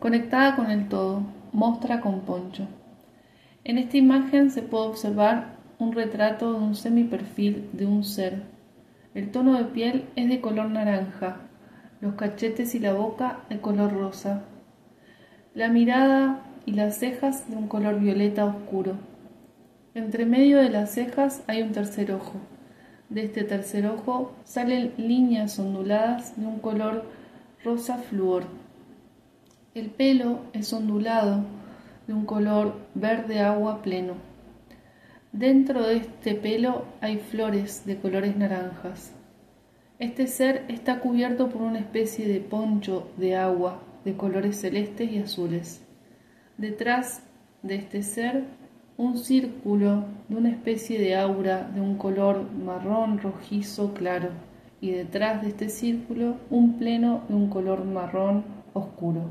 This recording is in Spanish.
conectada con el todo, mostra con poncho. En esta imagen se puede observar un retrato de un semiperfil de un ser. El tono de piel es de color naranja, los cachetes y la boca de color rosa, la mirada y las cejas de un color violeta oscuro. Entre medio de las cejas hay un tercer ojo. De este tercer ojo salen líneas onduladas de un color rosa flúor. El pelo es ondulado de un color verde agua pleno. Dentro de este pelo hay flores de colores naranjas. Este ser está cubierto por una especie de poncho de agua de colores celestes y azules. Detrás de este ser, un círculo de una especie de aura de un color marrón rojizo claro, y detrás de este círculo, un pleno de un color marrón oscuro.